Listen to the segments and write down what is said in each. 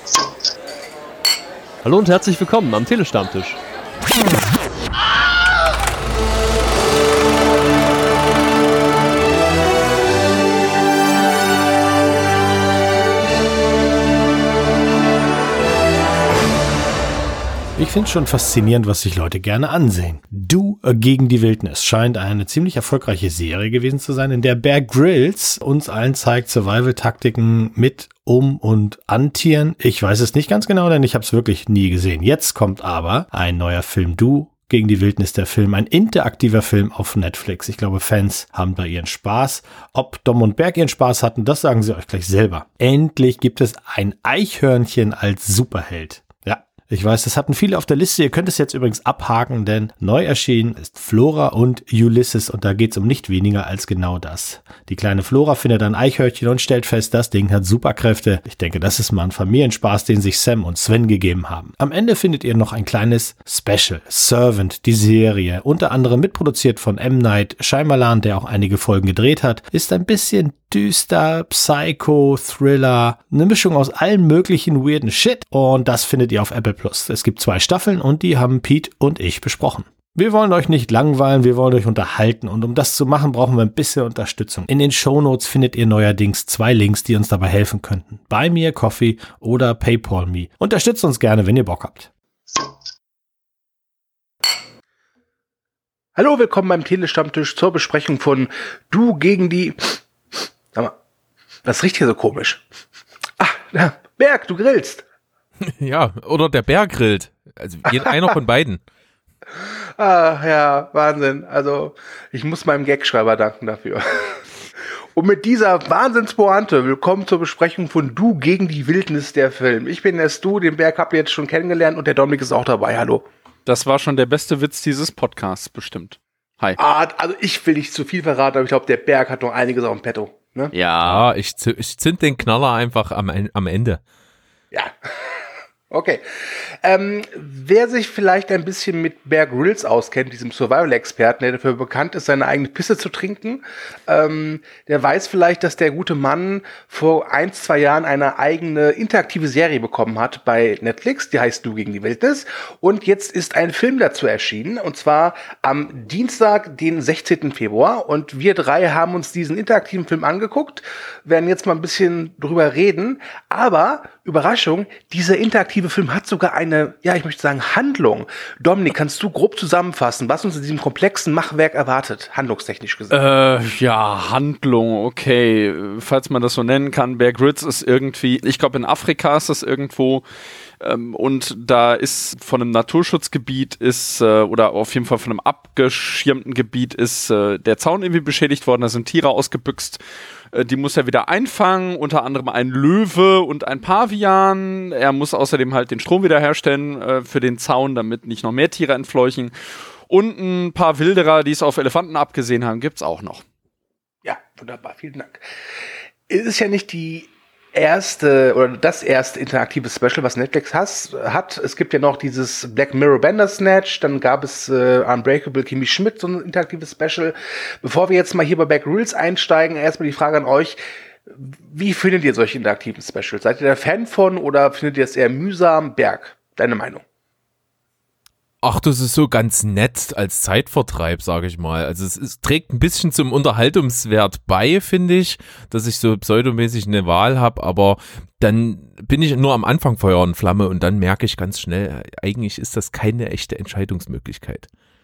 Hallo und herzlich willkommen am Telestammtisch. Ich finde es schon faszinierend, was sich Leute gerne ansehen. Du gegen die Wildnis scheint eine ziemlich erfolgreiche Serie gewesen zu sein, in der Bear Grylls uns allen zeigt Survival-Taktiken mit, um und an Tieren. Ich weiß es nicht ganz genau, denn ich habe es wirklich nie gesehen. Jetzt kommt aber ein neuer Film, Du gegen die Wildnis, der Film, ein interaktiver Film auf Netflix. Ich glaube, Fans haben da ihren Spaß. Ob Dom und Berg ihren Spaß hatten, das sagen sie euch gleich selber. Endlich gibt es ein Eichhörnchen als Superheld. Ich weiß, das hatten viele auf der Liste. Ihr könnt es jetzt übrigens abhaken, denn neu erschienen ist Flora und Ulysses und da geht es um nicht weniger als genau das. Die kleine Flora findet ein Eichhörnchen und stellt fest, das Ding hat Superkräfte. Ich denke, das ist mal ein Familienspaß, den sich Sam und Sven gegeben haben. Am Ende findet ihr noch ein kleines Special. Servant, die Serie, unter anderem mitproduziert von M. Night Shyamalan, der auch einige Folgen gedreht hat, ist ein bisschen düster, Psycho, Thriller, eine Mischung aus allen möglichen weirden Shit und das findet ihr auf Apple Plus. Es gibt 2 Staffeln und die haben Pete und ich besprochen. Wir wollen euch nicht langweilen, wir wollen euch unterhalten und um das zu machen, brauchen wir ein bisschen Unterstützung. In den Shownotes findet ihr neuerdings 2 Links, die uns dabei helfen könnten. Buy Me a Coffee oder PayPal Me. Unterstützt uns gerne, wenn ihr Bock habt. Hallo, willkommen beim Telestammtisch zur Besprechung von Du gegen die... Sag mal, was riecht hier so komisch? Ah, Berg, du grillst. Ja, oder der Bär grillt. Also einer von beiden. Ja, Wahnsinn. Also, ich muss meinem Gagschreiber danken dafür. Und mit dieser Wahnsinnspointe willkommen zur Besprechung von Du gegen die Wildnis, der Film. Ich bin der Stu, den Berg habt ihr jetzt schon kennengelernt und der Dominik ist auch dabei. Hallo. Das war schon der beste Witz dieses Podcasts, bestimmt. Hi. Also ich will nicht zu viel verraten, aber ich glaube, der Berg hat noch einiges auf dem Petto. Ne? Ja, ich zünd den Knaller einfach am Ende. Ja. Okay. Wer sich vielleicht ein bisschen mit Bear Grylls auskennt, diesem Survival-Experten, der dafür bekannt ist, seine eigene Pisse zu trinken, der weiß vielleicht, dass der gute Mann vor 1-2 Jahren eine eigene interaktive Serie bekommen hat bei Netflix, die heißt Du gegen die Wildnis. Und jetzt ist ein Film dazu erschienen, und zwar am Dienstag, den 16. Februar. Und wir 3 haben uns diesen interaktiven Film angeguckt, werden jetzt mal ein bisschen drüber reden. Aber, Überraschung, dieser interaktive Film hat sogar eine, ja, ich möchte sagen, Handlung. Dominik, kannst du grob zusammenfassen, was uns in diesem komplexen Machwerk erwartet, handlungstechnisch gesehen? Ja, Handlung, okay. Falls man das so nennen kann, Bear Grylls ist irgendwie, ich glaube in Afrika ist das irgendwo, und da ist von einem Naturschutzgebiet oder auf jeden Fall von einem abgeschirmten Gebiet ist der Zaun irgendwie beschädigt worden, da sind Tiere ausgebüxt. Die muss er wieder einfangen, unter anderem ein Löwe und ein Pavian. Er muss außerdem halt den Strom wiederherstellen für den Zaun, damit nicht noch mehr Tiere entfleuchen. Und ein paar Wilderer, die es auf Elefanten abgesehen haben, gibt's auch noch. Ja, wunderbar, vielen Dank. Es ist ja nicht die erste oder das erste interaktive Special, was Netflix hat. Es gibt ja noch dieses Black Mirror Bandersnatch, dann gab es Unbreakable Kimmy Schmidt, so ein interaktives Special. Bevor wir jetzt mal hier bei Bear Grylls einsteigen, erstmal die Frage an euch: Wie findet ihr solche interaktiven Specials? Seid ihr da Fan von oder findet ihr es eher mühsam? Berg, deine Meinung? Ach, das ist so ganz nett als Zeitvertreib, sage ich mal. Also es trägt ein bisschen zum Unterhaltungswert bei, finde ich, dass ich so pseudomäßig eine Wahl habe, aber dann bin ich nur am Anfang Feuer und Flamme und dann merke ich ganz schnell, eigentlich ist das keine echte Entscheidungsmöglichkeit.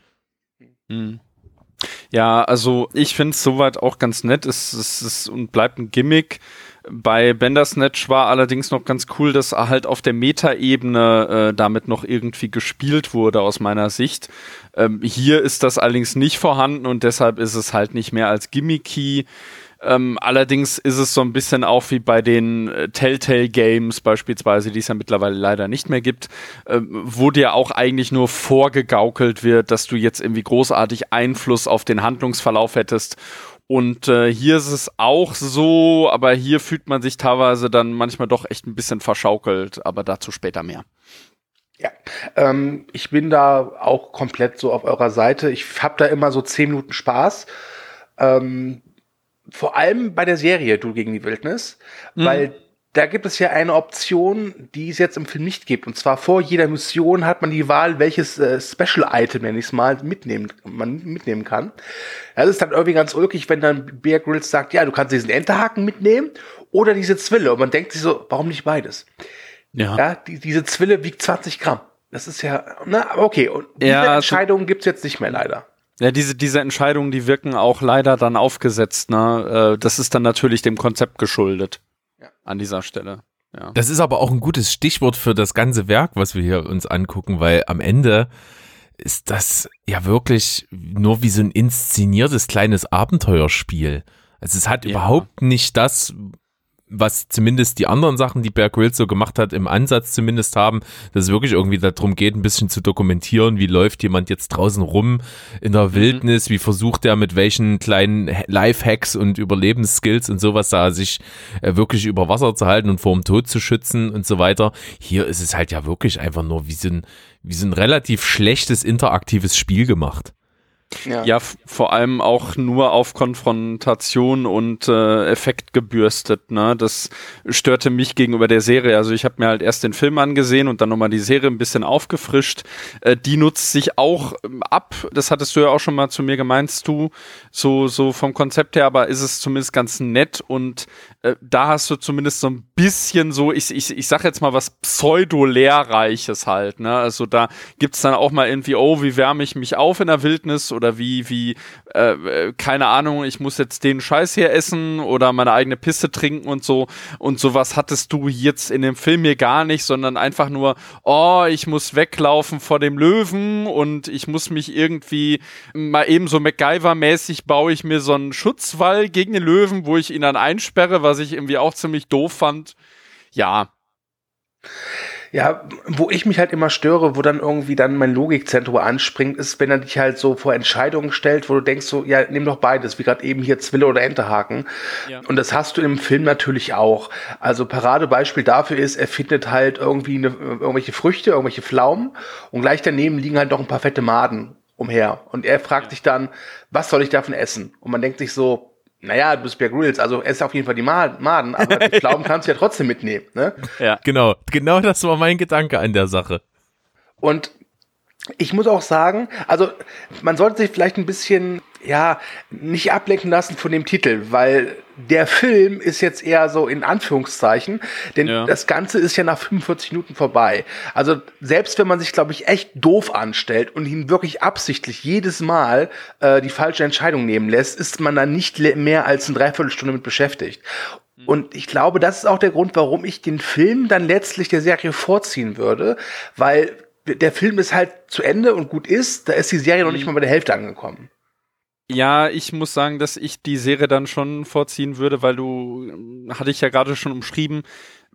Ja, also ich finde es soweit auch ganz nett. Es ist und bleibt ein Gimmick. Bei Bandersnatch war allerdings noch ganz cool, dass halt auf der Metaebene damit noch irgendwie gespielt wurde, aus meiner Sicht. Hier ist das allerdings nicht vorhanden und deshalb ist es halt nicht mehr als Gimmicky. Allerdings ist es so ein bisschen auch wie bei den Telltale Games beispielsweise, die es ja mittlerweile leider nicht mehr gibt, wo dir auch eigentlich nur vorgegaukelt wird, dass du jetzt irgendwie großartig Einfluss auf den Handlungsverlauf hättest. Und hier ist es auch so, aber hier fühlt man sich teilweise dann manchmal doch echt ein bisschen verschaukelt, aber dazu später mehr. Ja, ich bin da auch komplett so auf eurer Seite. Ich habe da immer so 10 Minuten Spaß. Vor allem bei der Serie Du gegen die Wildnis, weil da gibt es ja eine Option, die es jetzt im Film nicht gibt. Und zwar vor jeder Mission hat man die Wahl, welches Special-Item, nenne ich es mal, man mitnehmen kann. Das ist dann irgendwie ganz ulkig, wenn dann Bear Grylls sagt, ja, du kannst diesen Enterhaken mitnehmen oder diese Zwille. Und man denkt sich so, warum nicht beides? Ja, diese Zwille wiegt 20 Gramm. Das ist ja, aber okay. Und diese Entscheidungen gibt's jetzt nicht mehr, leider. Ja, diese Entscheidungen, die wirken auch leider dann aufgesetzt, ne? Das ist dann natürlich dem Konzept geschuldet. An dieser Stelle. Ja. Das ist aber auch ein gutes Stichwort für das ganze Werk, was wir hier uns angucken, weil am Ende ist das ja wirklich nur wie so ein inszeniertes kleines Abenteuerspiel. Also es hat überhaupt nicht das, was zumindest die anderen Sachen, die Bear Grylls so gemacht hat, im Ansatz zumindest haben, dass es wirklich irgendwie darum geht, ein bisschen zu dokumentieren, wie läuft jemand jetzt draußen rum in der Wildnis, wie versucht er mit welchen kleinen Lifehacks und Überlebensskills und sowas da sich wirklich über Wasser zu halten und vor dem Tod zu schützen und so weiter. Hier ist es halt ja wirklich einfach nur wie so ein relativ schlechtes interaktives Spiel gemacht. Ja, vor allem auch nur auf Konfrontation und Effekt gebürstet, ne? Das störte mich gegenüber der Serie. Also ich habe mir halt erst den Film angesehen und dann nochmal die Serie ein bisschen aufgefrischt. Die nutzt sich auch ab. Das hattest du ja auch schon mal zu mir gemeint, Stu. So vom Konzept her, aber ist es zumindest ganz nett und da hast du zumindest so ein bisschen so, ich sag jetzt mal was Pseudo-Lehrreiches halt, ne? Also da gibt's dann auch mal irgendwie, wie wärme ich mich auf in der Wildnis oder wie keine Ahnung, ich muss jetzt den Scheiß hier essen oder meine eigene Pisse trinken und so. Und sowas hattest du jetzt in dem Film hier gar nicht, sondern einfach nur, ich muss weglaufen vor dem Löwen und ich muss mich irgendwie mal eben so MacGyver-mäßig baue ich mir so einen Schutzwall gegen den Löwen, wo ich ihn dann einsperre, was ich irgendwie auch ziemlich doof fand. Ja, wo ich mich halt immer störe, wo dann irgendwie dann mein Logikzentrum anspringt, ist, wenn er dich halt so vor Entscheidungen stellt, wo du denkst so, ja, nimm doch beides, wie gerade eben hier Zwille oder Enterhaken. Ja. Und das hast du im Film natürlich auch. Also Paradebeispiel dafür ist, er findet halt irgendwie irgendwelche Früchte, irgendwelche Pflaumen und gleich daneben liegen halt noch ein paar fette Maden umher. Und er fragt sich dann, was soll ich davon essen? Und man denkt sich so, naja, du bist Bear Grylls, also ess auf jeden Fall die Maden, aber die Pflaumen kannst du ja trotzdem mitnehmen, ne? Ja, genau das war mein Gedanke an der Sache. Und ich muss auch sagen, also man sollte sich vielleicht ein bisschen, nicht ablenken lassen von dem Titel, weil der Film ist jetzt eher so in Anführungszeichen, denn das Ganze ist ja nach 45 Minuten vorbei. Also selbst wenn man sich, glaube ich, echt doof anstellt und ihn wirklich absichtlich jedes Mal die falsche Entscheidung nehmen lässt, ist man dann nicht mehr als eine Dreiviertelstunde mit beschäftigt. Und ich glaube, das ist auch der Grund, warum ich den Film dann letztlich der Serie vorziehen würde, weil der Film ist halt zu Ende und gut ist, da ist die Serie noch nicht mal bei der Hälfte angekommen. Ja, ich muss sagen, dass ich die Serie dann schon vorziehen würde, weil hatte ich ja gerade schon umschrieben,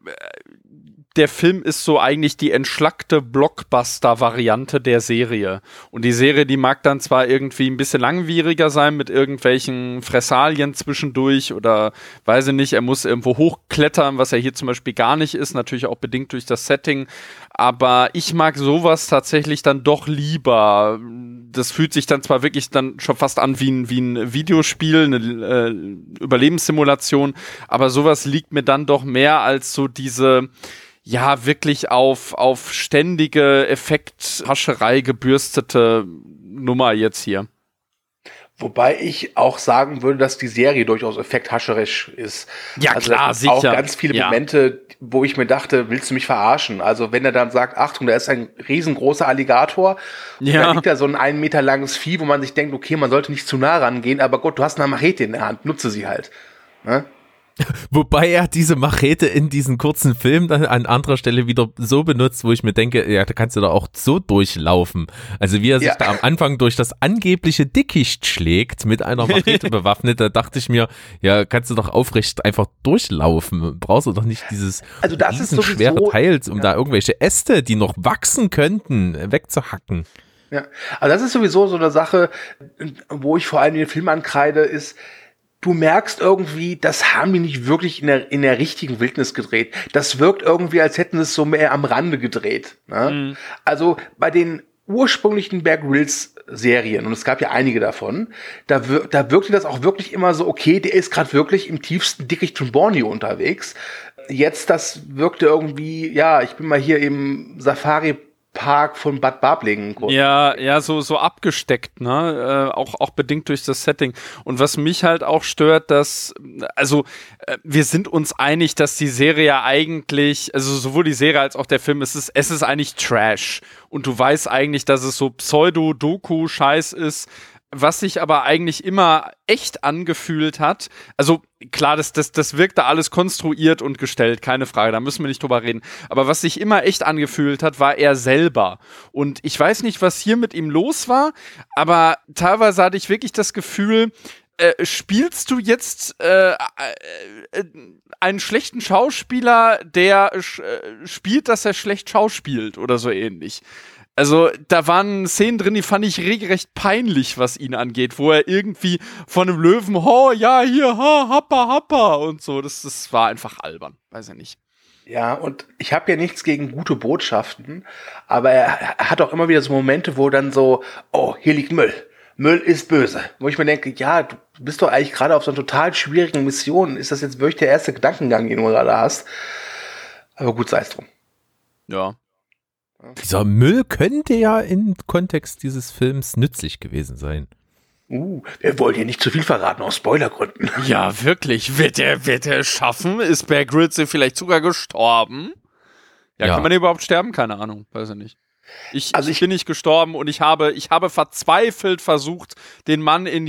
der Film ist so eigentlich die entschlackte Blockbuster-Variante der Serie. Und die Serie, die mag dann zwar irgendwie ein bisschen langwieriger sein mit irgendwelchen Fressalien zwischendurch oder weiß ich nicht, er muss irgendwo hochklettern, was er hier zum Beispiel gar nicht ist, natürlich auch bedingt durch das Setting. Aber ich mag sowas tatsächlich dann doch lieber. Das fühlt sich dann zwar wirklich dann schon fast an wie ein Videospiel, eine Überlebenssimulation, aber sowas liegt mir dann doch mehr als so diese wirklich auf ständige Effekthascherei gebürstete Nummer jetzt hier. Wobei ich auch sagen würde, dass die Serie durchaus effekthascherisch ist. Ja, also klar, sicher. Auch ganz viele Momente, wo ich mir dachte, willst du mich verarschen? Also wenn er dann sagt, Achtung, da ist ein riesengroßer Alligator, da liegt da so ein 1 Meter langes Vieh, wo man sich denkt, okay, man sollte nicht zu nah rangehen, aber Gott, du hast eine Machete in der Hand, nutze sie halt. Ne? Wobei er diese Machete in diesen kurzen Film dann an anderer Stelle wieder so benutzt, wo ich mir denke, da kannst du doch auch so durchlaufen. Also wie er sich da am Anfang durch das angebliche Dickicht schlägt, mit einer Machete bewaffnet, da dachte ich mir, kannst du doch aufrecht einfach durchlaufen. Brauchst du doch nicht dieses schwere Teil, um da irgendwelche Äste, die noch wachsen könnten, wegzuhacken. Ja, also das ist sowieso so eine Sache, wo ich vor allem den Film ankreide, ist, du merkst irgendwie, das haben die nicht wirklich in der richtigen Wildnis gedreht. Das wirkt irgendwie, als hätten sie es so mehr am Rande gedreht. Ne? Also bei den ursprünglichen Bear Grylls Serien, und es gab ja einige davon, da wirkte das auch wirklich immer so, okay, der ist gerade wirklich im tiefsten Dickicht von Borneo unterwegs. Jetzt, das wirkte irgendwie, ja, ich bin mal hier im Safari-Park von Bad Barblingen. Ja, so abgesteckt, ne? Auch bedingt durch das Setting. Und was mich halt auch stört, wir sind uns einig, dass die Serie ja eigentlich, also sowohl die Serie als auch der Film, es ist eigentlich Trash. Und du weißt eigentlich, dass es so Pseudo-Doku-Scheiß ist, was sich aber eigentlich immer echt angefühlt hat. Also klar, das wirkte alles konstruiert und gestellt, keine Frage, da müssen wir nicht drüber reden. Aber was sich immer echt angefühlt hat, war er selber. Und ich weiß nicht, was hier mit ihm los war, aber teilweise hatte ich wirklich das Gefühl, spielst du jetzt einen schlechten Schauspieler, der spielt, dass er schlecht schauspielt oder so ähnlich. Also da waren Szenen drin, die fand ich regelrecht peinlich, was ihn angeht, wo er irgendwie von einem Löwen, happa und so, das war einfach albern, weiß ich nicht. Ja, und ich habe ja nichts gegen gute Botschaften, aber er hat auch immer wieder so Momente, wo dann so, oh, hier liegt Müll. Müll ist böse. Wo ich mir denke, ja, du bist doch eigentlich gerade auf so einer total schwierigen Mission. Ist das jetzt wirklich der erste Gedankengang, den du gerade hast? Aber gut, sei es drum. Ja. Dieser Müll könnte ja im Kontext dieses Films nützlich gewesen sein. Wir wollen hier nicht zu viel verraten, aus Spoilergründen. Ja, wirklich. Wird er schaffen? Ist Bear Grylls vielleicht sogar gestorben? Ja, kann man überhaupt sterben? Keine Ahnung, weiß ich nicht. Ich bin nicht gestorben und ich habe verzweifelt versucht, den Mann in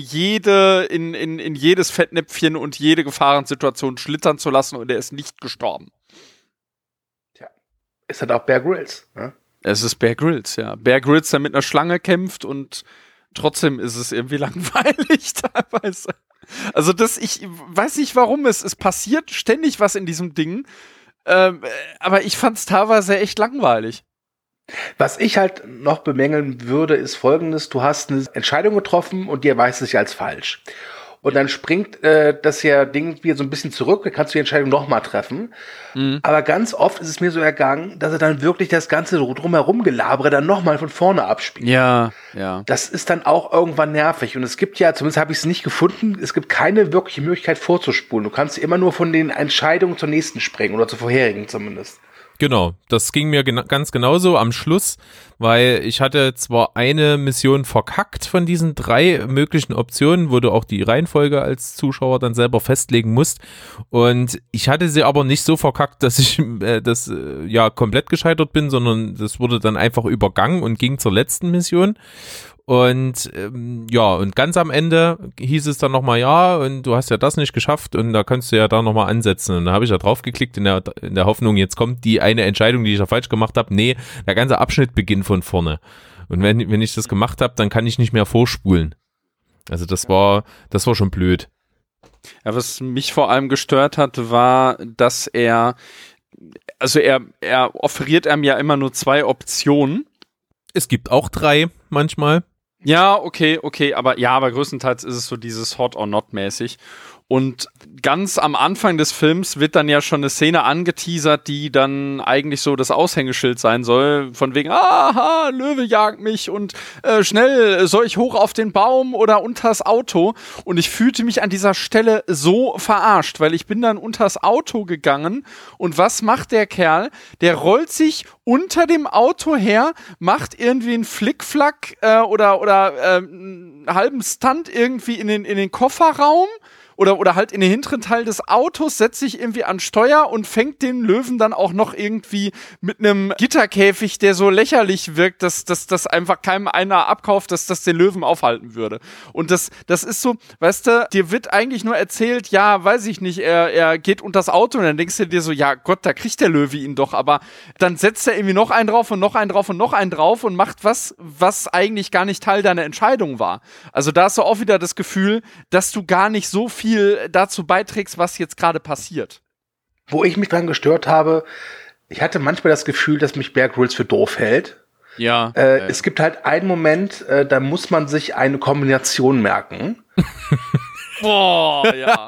jedes Fettnäpfchen und jede Gefahrensituation schlittern zu lassen, und er ist nicht gestorben. Tja, ist halt auch Bear Grylls, ne? Es ist Bear Grylls, ja. Bear Grylls, der mit einer Schlange kämpft, und trotzdem ist es irgendwie langweilig teilweise. Also ich weiß nicht warum, es passiert ständig was in diesem Ding, aber ich fand es teilweise echt langweilig. Was ich halt noch bemängeln würde, ist Folgendes: Du hast eine Entscheidung getroffen und die erweist sich als falsch. Und dann springt das Ding wieder so ein bisschen zurück, dann kannst du die Entscheidung nochmal treffen. Mhm. Aber ganz oft ist es mir so ergangen, dass er dann wirklich das ganze drumherum Gelabere dann nochmal von vorne abspielt. Ja. Das ist dann auch irgendwann nervig. Und es gibt ja, zumindest habe ich es nicht gefunden, es gibt keine wirkliche Möglichkeit vorzuspulen. Du kannst immer nur von den Entscheidungen zur nächsten springen oder zur vorherigen zumindest. Genau, das ging mir ganz genauso am Schluss, weil ich hatte zwar eine Mission verkackt von diesen 3 möglichen Optionen, wo du auch die Reihenfolge als Zuschauer dann selber festlegen musst, und ich hatte sie aber nicht so verkackt, dass ich komplett gescheitert bin, sondern das wurde dann einfach übergangen und ging zur letzten Mission. Und und ganz am Ende hieß es dann nochmal, ja, und du hast ja das nicht geschafft und da kannst du ja da nochmal ansetzen. Und da habe ich ja drauf geklickt in der Hoffnung, jetzt kommt die eine Entscheidung, die ich da falsch gemacht habe. Nee, der ganze Abschnitt beginnt von vorne. Und wenn ich das gemacht habe, dann kann ich nicht mehr vorspulen. Also das war schon blöd. Ja, was mich vor allem gestört hat, war, dass er offeriert einem ja immer nur 2 Optionen. Es gibt auch 3 manchmal. Ja, okay, aber größtenteils ist es so dieses Hot or Not mäßig. Und ganz am Anfang des Films wird dann ja schon eine Szene angeteasert, die dann eigentlich so das Aushängeschild sein soll, von wegen, aha, Löwe jagt mich und schnell soll ich hoch auf den Baum oder unters Auto. Und ich fühlte mich an dieser Stelle so verarscht, weil ich bin dann unters Auto gegangen, und was macht der Kerl? Der rollt sich unter dem Auto her, macht irgendwie einen Flickflack oder einen halben Stunt irgendwie in den Kofferraum, oder halt in den hinteren Teil des Autos, setzt sich irgendwie an Steuer und fängt den Löwen dann auch noch irgendwie mit einem Gitterkäfig, der so lächerlich wirkt, dass das einfach keinem einer abkauft, dass das den Löwen aufhalten würde. Und das ist so, weißt du, dir wird eigentlich nur erzählt, ja, weiß ich nicht, er geht unters Auto, und dann denkst du dir so, ja Gott, da kriegt der Löwe ihn doch, aber dann setzt er irgendwie noch einen drauf und noch einen drauf und noch einen drauf und macht was eigentlich gar nicht Teil deiner Entscheidung war. Also da hast du auch wieder das Gefühl, dass du gar nicht so viel dazu beiträgst, was jetzt gerade passiert. Wo ich mich dran gestört habe, ich hatte manchmal das Gefühl, dass mich Bear Grylls für doof hält. Ja. Es gibt halt einen Moment, da muss man sich eine Kombination merken. Boah, ja.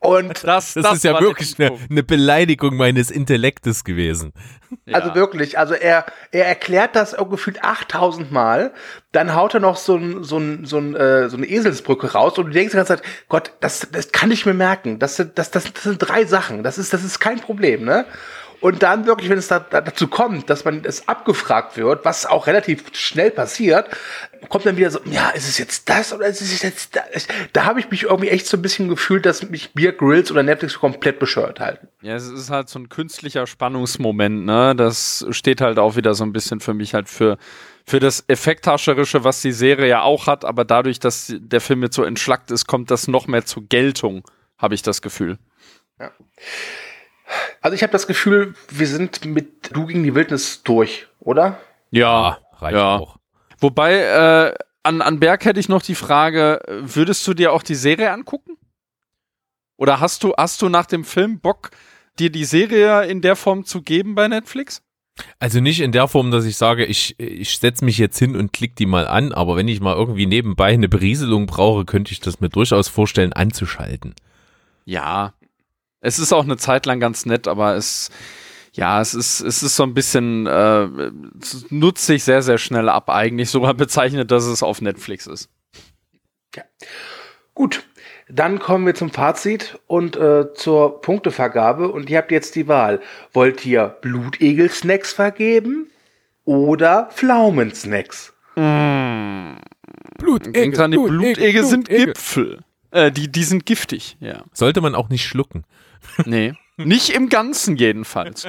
Und das ist ja wirklich eine Beleidigung meines Intellektes gewesen. Also wirklich, also er erklärt das gefühlt 8000 Mal, dann haut er noch so eine Eselsbrücke raus und du denkst die ganze Zeit, Gott, das kann ich mir merken, das sind 3 Sachen, das ist kein Problem, ne? Und dann wirklich, wenn es dazu kommt, dass man es abgefragt wird, was auch relativ schnell passiert, kommt dann wieder so, ja, ist es jetzt das oder ist es jetzt das? Da habe ich mich irgendwie echt so ein bisschen gefühlt, dass mich Bear Grylls oder Netflix komplett bescheuert halten. Ja, es ist halt so ein künstlicher Spannungsmoment, ne? Das steht halt auch wieder so ein bisschen für mich halt für das Effekthascherische, was die Serie ja auch hat, aber dadurch, dass der Film jetzt so entschlackt ist, kommt das noch mehr zur Geltung, habe ich das Gefühl. Ja. Also ich habe das Gefühl, wir sind mit Du gegen die Wildnis durch, oder? Ja, reicht auch. Wobei, an Berg hätte ich noch die Frage, würdest du dir auch die Serie angucken? Oder hast du nach dem Film Bock, dir die Serie in der Form zu geben bei Netflix? Also nicht in der Form, dass ich sage, ich setze mich jetzt hin und klicke die mal an, aber wenn ich mal irgendwie nebenbei eine Berieselung brauche, könnte ich das mir durchaus vorstellen, anzuschalten. Ja, es ist auch eine Zeit lang ganz nett, aber es ist so ein bisschen, es nutzt sich sehr, sehr schnell ab, eigentlich sogar bezeichnet, dass es auf Netflix ist. Ja. Gut, dann kommen wir zum Fazit und zur Punktevergabe und ihr habt jetzt die Wahl. Wollt ihr Blutegel-Snacks vergeben oder Pflaumensnacks? Blutegel, die Blutegel sind Gipfel. Die sind giftig, ja. Sollte man auch nicht schlucken. Nee, nicht im Ganzen jedenfalls.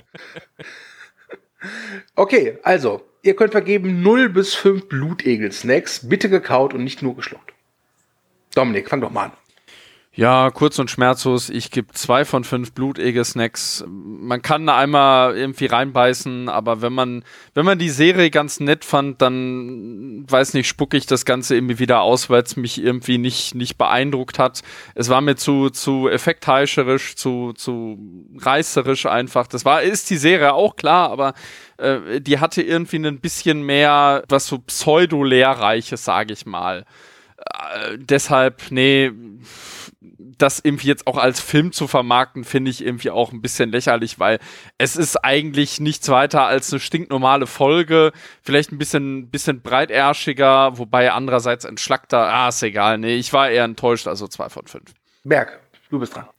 Okay, also, ihr könnt vergeben 0 bis 5 Blutegel-Snacks, bitte gekaut und nicht nur geschluckt. Dominik, fang doch mal an. Ja, kurz und schmerzlos, ich gebe 2 von 5 Blutegel-Snacks. Man kann da einmal irgendwie reinbeißen, aber wenn man die Serie ganz nett fand, dann, weiß nicht, spucke ich das Ganze irgendwie wieder aus, weil es mich irgendwie nicht beeindruckt hat. Es war mir zu effektheischerisch, zu reißerisch einfach. Ist die Serie auch klar, aber die hatte irgendwie ein bisschen mehr, was so Pseudo-Lehrreiches, sage ich mal. Deshalb, nee, das irgendwie jetzt auch als Film zu vermarkten, finde ich irgendwie auch ein bisschen lächerlich, weil es ist eigentlich nichts weiter als eine stinknormale Folge, vielleicht ein bisschen breiterschiger, wobei andererseits entschlackter, ist egal, nee, ich war eher enttäuscht, also 2 von 5. Berg, du bist dran.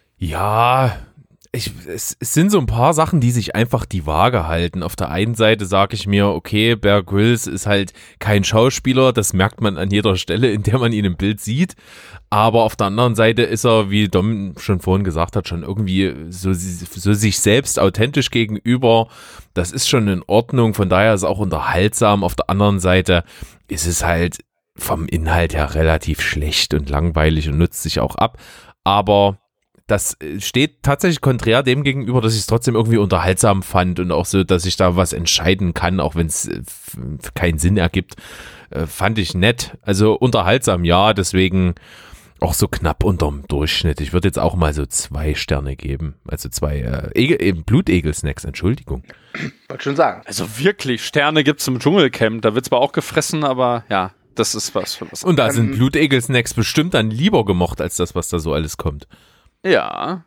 Ja, es sind so ein paar Sachen, die sich einfach die Waage halten. Auf der einen Seite sage ich mir, okay, Bear Grylls ist halt kein Schauspieler, das merkt man an jeder Stelle, in der man ihn im Bild sieht. Aber auf der anderen Seite ist er, wie Dom schon vorhin gesagt hat, schon irgendwie so sich selbst authentisch gegenüber. Das ist schon in Ordnung, von daher ist es auch unterhaltsam. Auf der anderen Seite ist es halt vom Inhalt her relativ schlecht und langweilig und nutzt sich auch ab. Aber das steht tatsächlich konträr dem gegenüber, dass ich es trotzdem irgendwie unterhaltsam fand und auch so, dass ich da was entscheiden kann, auch wenn es keinen Sinn ergibt, fand ich nett. Also unterhaltsam, ja, deswegen auch so knapp unterm Durchschnitt. Ich würde jetzt auch mal so 2 Sterne geben. Also 2 Blutegel-Snacks, Entschuldigung. Wollte schon sagen. Also wirklich, Sterne gibt's im Dschungelcamp, da wird zwar auch gefressen, aber ja, das ist was. Und da sind Blutegel-Snacks bestimmt dann lieber gemocht, als das, was da so alles kommt. Ja.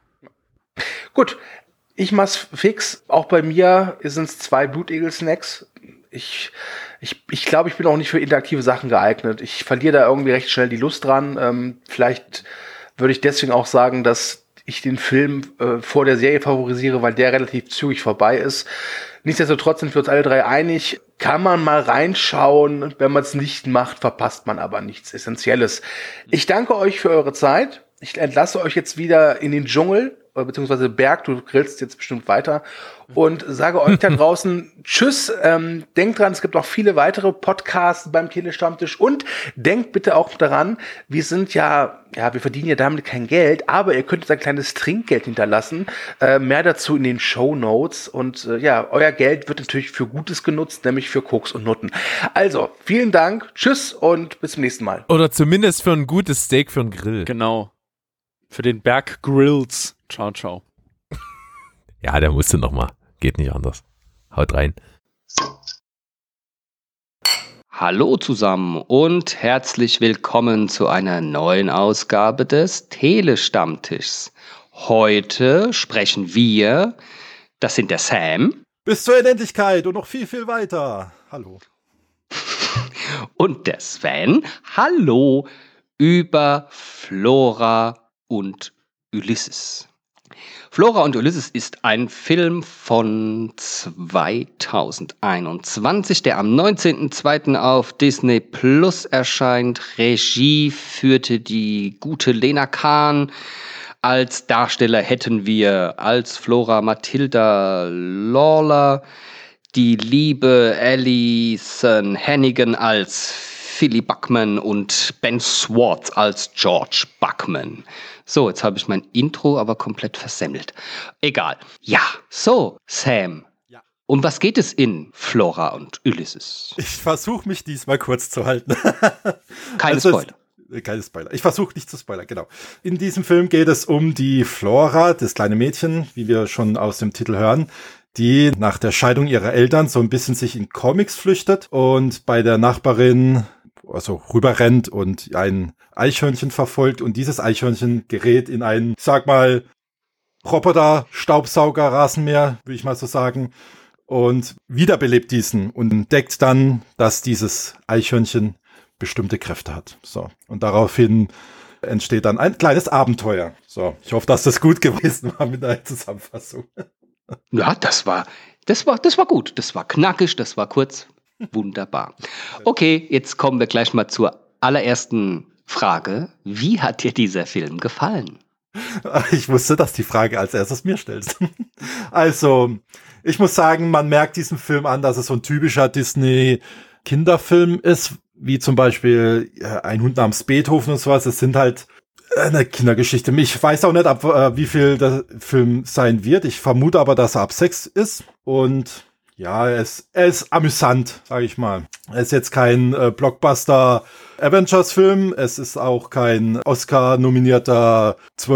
Gut, ich mach's fix. Auch bei mir sind es 2 Blutegel-Snacks. Ich glaube, ich bin auch nicht für interaktive Sachen geeignet. Ich verliere da irgendwie recht schnell die Lust dran. Vielleicht würde ich deswegen auch sagen, dass ich den Film vor der Serie favorisiere, weil der relativ zügig vorbei ist. Nichtsdestotrotz sind wir uns alle 3 einig. Kann man mal reinschauen. Wenn man es nicht macht, verpasst man aber nichts Essentielles. Ich danke euch für eure Zeit. Ich entlasse euch jetzt wieder in den Dschungel, beziehungsweise Berg, du grillst jetzt bestimmt weiter und sage euch da draußen Tschüss. Denkt dran, es gibt auch viele weitere Podcasts beim Telestammtisch und denkt bitte auch daran, wir sind wir verdienen ja damit kein Geld, aber ihr könnt uns ein kleines Trinkgeld hinterlassen. Mehr dazu in den Shownotes und euer Geld wird natürlich für Gutes genutzt, nämlich für Koks und Nutten. Also, vielen Dank, tschüss und bis zum nächsten Mal. Oder zumindest für ein gutes Steak für einen Grill. Genau. Für den Berg Grylls. Ciao, ciao. Ja, der musste nochmal. Geht nicht anders. Haut rein. Hallo zusammen und herzlich willkommen zu einer neuen Ausgabe des Telestammtischs. Heute sprechen wir, das sind der Sam. Bis zur Unendlichkeit und noch viel, viel weiter. Hallo. Und der Sven. Hallo. Über Flora und Ulysses. Flora und Ulysses ist ein Film von 2021, der am 19.02. auf Disney Plus erscheint. Regie führte die gute Lena Kahn. Als Darsteller hätten wir als Flora Matilda Lawler, die liebe Alison Hannigan als Philly Buckman und Ben Schwartz als George Buckman. So, jetzt habe ich mein Intro aber komplett versemmelt. Egal. Ja, so, Sam. Ja. Um was geht es in Flora und Ulysses? Ich versuche mich diesmal kurz zu halten. Keine Spoiler. Keine Spoiler. Ich versuche nicht zu spoilern, genau. In diesem Film geht es um die Flora, das kleine Mädchen, wie wir schon aus dem Titel hören, die nach der Scheidung ihrer Eltern so ein bisschen sich in Comics flüchtet und bei der Nachbarin also rüberrennt und ein Eichhörnchen verfolgt. Und dieses Eichhörnchen gerät in einen, sag mal, Roboter-Staubsauger-Rasenmäher, würde ich mal so sagen, und wiederbelebt diesen und entdeckt dann, dass dieses Eichhörnchen bestimmte Kräfte hat. So. Und daraufhin entsteht dann ein kleines Abenteuer. So. Ich hoffe, dass das gut gewesen war mit einer Zusammenfassung. Ja, das war gut. Das war knackig, das war kurz. Wunderbar. Okay, jetzt kommen wir gleich mal zur allerersten Frage. Wie hat dir dieser Film gefallen? Ich wusste, dass die Frage als erstes mir stellst. Also, ich muss sagen, man merkt diesem Film an, dass es so ein typischer Disney-Kinderfilm ist, wie zum Beispiel Ein Hund namens Beethoven und sowas. Es sind halt eine Kindergeschichte. Ich weiß auch nicht, wie viel der Film sein wird. Ich vermute aber, dass er ab 6 ist. Und ja, er ist amüsant, sage ich mal. Er ist jetzt kein Blockbuster-Avengers-Film. Es ist auch kein Oscar-nominierter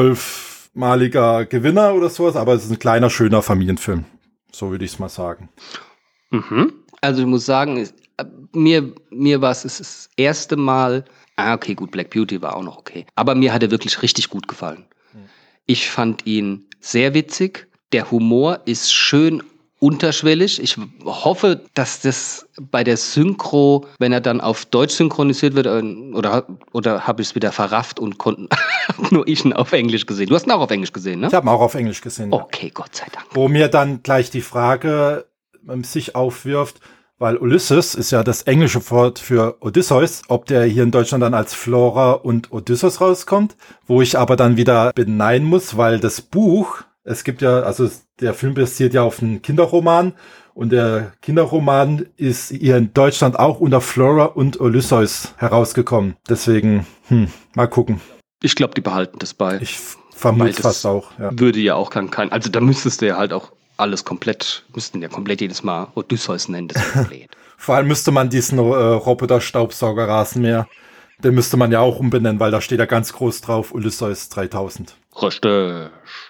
12-maliger Gewinner oder sowas. Aber es ist ein kleiner, schöner Familienfilm. So würde ich es mal sagen. Mhm. Also ich muss sagen, mir war es das erste Mal. Okay, gut, Black Beauty war auch noch okay. Aber mir hat er wirklich richtig gut gefallen. Ich fand ihn sehr witzig. Der Humor ist schön unterschwellig. Ich hoffe, dass das bei der Synchro, wenn er dann auf Deutsch synchronisiert wird, oder habe ich es wieder verrafft und konnten nur ich ihn auf Englisch gesehen. Du hast ihn auch auf Englisch gesehen, ne? Ich habe ihn auch auf Englisch gesehen. Okay, Gott sei Dank. Wo mir dann gleich die Frage sich aufwirft, weil Ulysses ist ja das englische Wort für Odysseus, ob der hier in Deutschland dann als Flora und Odysseus rauskommt, wo ich aber dann wieder beneiden muss, weil das Buch, es gibt ja, also der Film basiert ja auf einem Kinderroman und der Kinderroman ist hier in Deutschland auch unter Flora und Odysseus herausgekommen. Deswegen, mal gucken. Ich glaube, die behalten das bei. Ich vermute fast auch, ja. Würde ja auch kein, also da müsstest du ja halt auch müssten ja komplett jedes Mal Odysseus nennen, das ist komplett. Vor allem müsste man diesen Roboter-Staubsauger-Rasenmäher, den müsste man ja auch umbenennen, weil da steht ja ganz groß drauf, Ulysses 3000. Richtig.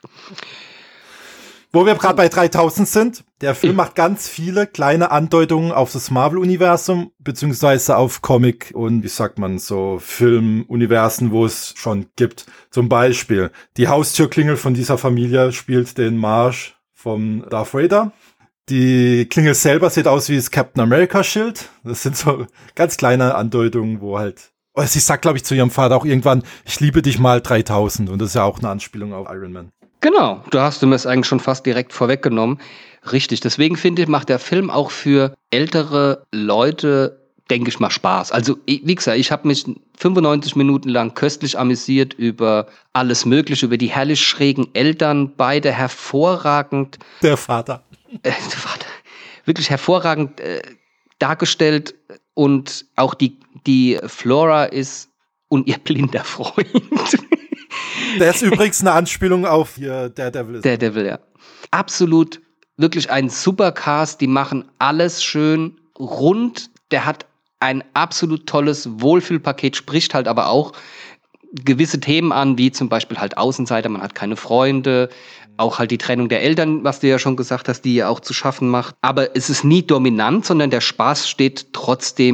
Wo wir gerade bei 3000 sind, der Film macht ganz viele kleine Andeutungen auf das Marvel-Universum, beziehungsweise auf Comic- und, wie sagt man, so Film-Universen, wo es schon gibt. Zum Beispiel, die Haustürklingel von dieser Familie spielt den Marsch vom Darth Vader. Die Klingel selber sieht aus wie das Captain America-Schild. Das sind so ganz kleine Andeutungen, wo halt... Sie sagt, glaube ich, zu ihrem Vater auch irgendwann, ich liebe dich mal 3000. Und das ist ja auch eine Anspielung auf Iron Man. Genau, du hast mir es eigentlich schon fast direkt vorweggenommen. Richtig, deswegen finde ich, macht der Film auch für ältere Leute, denke ich mal, Spaß. Also, wie gesagt, ich habe mich 95 Minuten lang köstlich amüsiert über alles Mögliche, über die herrlich schrägen Eltern, beide hervorragend. Der Vater. Wirklich hervorragend dargestellt und auch die Flora ist und ihr blinder Freund. Der ist übrigens eine Anspielung auf hier Daredevil. Daredevil, ja. Absolut, wirklich ein super Cast, die machen alles schön rund. Der hat ein absolut tolles Wohlfühlpaket, spricht halt aber auch gewisse Themen an, wie zum Beispiel halt Außenseiter, man hat keine Freunde, auch halt die Trennung der Eltern, was du ja schon gesagt hast, die ja auch zu schaffen macht. Aber es ist nie dominant, sondern der Spaß steht trotzdem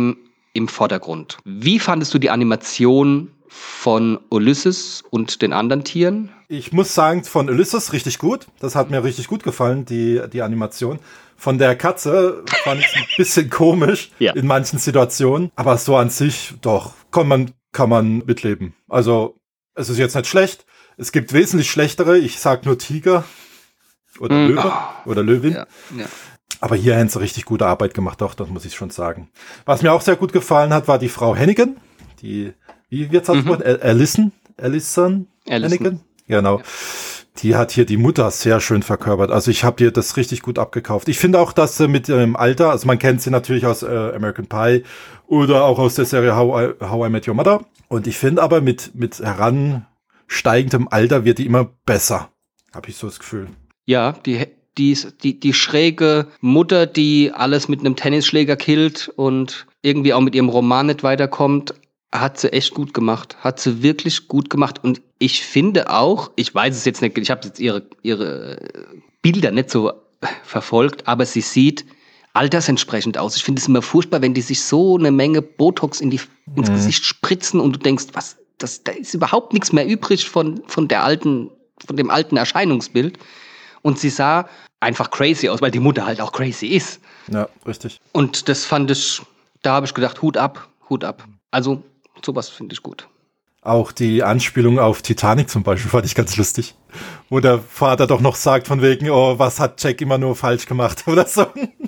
im Vordergrund. Wie fandest du die Animation von Ulysses und den anderen Tieren? Ich muss sagen, von Ulysses richtig gut. Das hat mir richtig gut gefallen, die Animation. Von der Katze fand ich es ein bisschen komisch in manchen Situationen. Aber so an sich, doch, kann man mitleben. Also, es ist jetzt nicht schlecht. Es gibt wesentlich schlechtere. Ich sag nur Tiger oder Löwe oder Löwin. Ja. Aber hier haben sie richtig gute Arbeit gemacht, doch, das muss ich schon sagen. Was mir auch sehr gut gefallen hat, war die Frau Hannigan. Wie wird's ausgesprochen? Allison Hannigan? Genau. Ja. Die hat hier die Mutter sehr schön verkörpert. Also ich habe dir das richtig gut abgekauft. Ich finde auch, dass sie mit dem Alter, also man kennt sie natürlich aus American Pie oder auch aus der Serie How I Met Your Mother. Und ich finde aber mit heransteigendem Alter wird die immer besser. Habe ich so das Gefühl. Ja, die schräge Mutter, die alles mit einem Tennisschläger killt und irgendwie auch mit ihrem Roman nicht weiterkommt, hat sie echt gut gemacht. Hat sie wirklich gut gemacht. Und ich finde auch, ich weiß es jetzt nicht, ich habe jetzt ihre Bilder nicht so verfolgt, aber sie sieht altersentsprechend aus. Ich finde es immer furchtbar, wenn die sich so eine Menge Botox ins Gesicht spritzen und du denkst, da ist überhaupt nichts mehr übrig von dem alten Erscheinungsbild. Und sie sah einfach crazy aus, weil die Mutter halt auch crazy ist. Ja, richtig. Und das fand ich, da habe ich gedacht, Hut ab. Also, sowas finde ich gut. Auch die Anspielung auf Titanic zum Beispiel fand ich ganz lustig. Wo der Vater doch noch sagt von wegen, oh, was hat Jack immer nur falsch gemacht oder so.